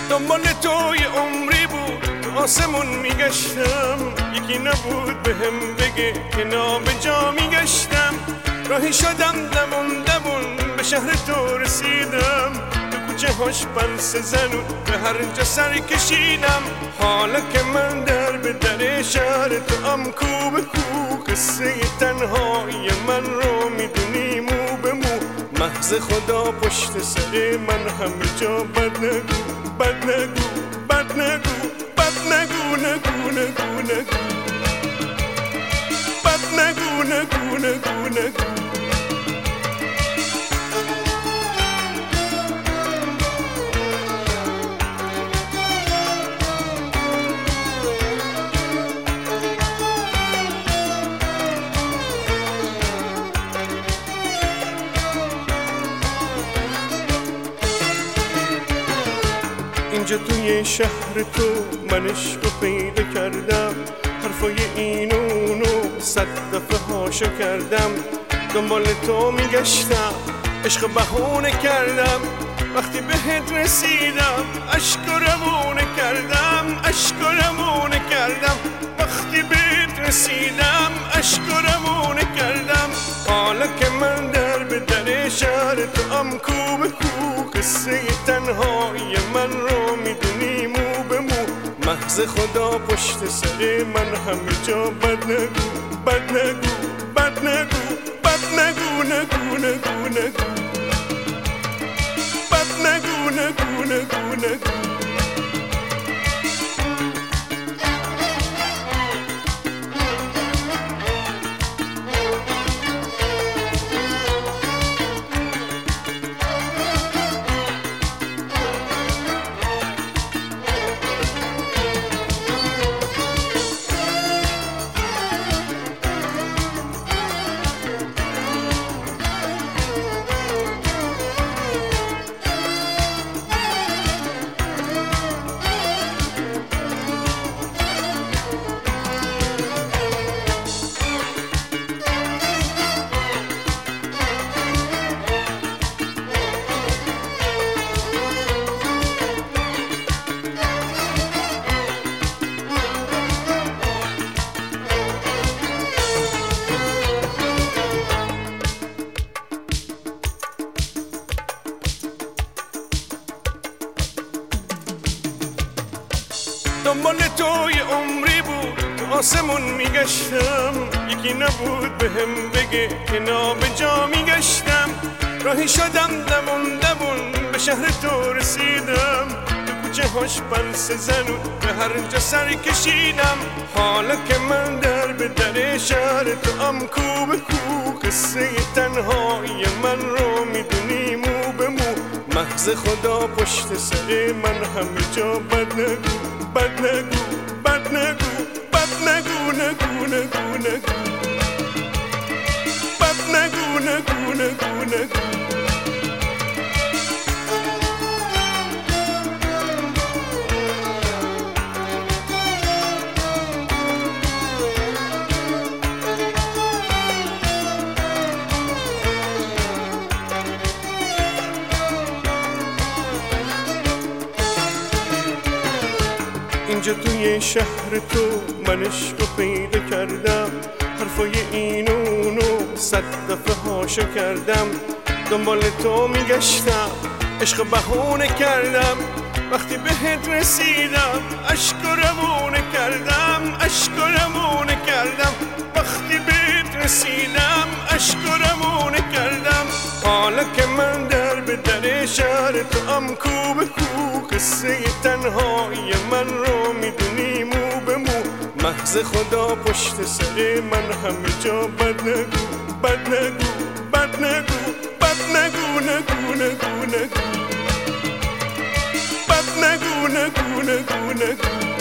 دنبال تو یه عمری بود تو آسمون میگشتم، یکی نبود بهم بگه که نابجا میگشتم. راهی شدم دوون به شهر تو رسیدم، تو کوچه هاش پنس زنون به هر جا سر کشیدم. حالا که من در به در شهر تو ام کو به کو، قصه تنهایی من رو میدونی مو به مو. محض خدا پشت سر من همه جا بد نگو، بد نگو، بد نگو، بد نگو، نگو نگو نگو، بد نگو نگو نگو نگو. اینجا توی شهر تو من عشقو پیدا کردم، حرفای این و اونو 100 دفعه هاشو کردم. دنبال تو میگشتم، عشق بهونه کردم. وقتی بهت رسیدم اشک روونه کردم، اشک روونه کردم. وقتی بهت رسیدم اشک روونه کردم. حالا که من در به در شهر تو ام کو به کو، قصه تنهایی من رو میدونی مو به مو. محض خدا پشت سر من همه جا بد نگو، بد نگو، بد نگو، بد نگو، نگو نگو نگو، بد نگو نگو نگو نگو. دنبال تو یه عمری بود تو آسمون میگشتم، یکی نبود بهم بگه که نابجا میگشتم. راهی شدم دوون به شهر تو رسیدم، تو کوچه هاش پنس زنون به هر جا سر کشیدم. حالا که من در به در شهر تو ام کو به کو، قصه تنهایی من رو میدونی مو به مو. محض خدا پشت سر من همه جا بد نگو، بد نگو، بد نگو، بد نگو، نگو نگو نگو، بد نگو نگو نگو نگو. اینجا توی شهر تو من عشقو پیدا کردم، حرفای این و اونو 100 دفعه هاشو کردم. دنبال تو میگشتم، عشق بهونه کردم. وقتی بهت رسیدم اشک روونه کردم، اشک روونه کردم. وقتی بهت رسیدم اشک روونه کردم. حالا که من در به در شهر تو ام کو به کو، قصه تنهایی من رو میدونی مو به مو. محض خدا پشت سر من همه جا بد نگو، بد نگو، بد نگو، بد نگو، نگو نگو نگو، بد نگو نگو نگو نگو.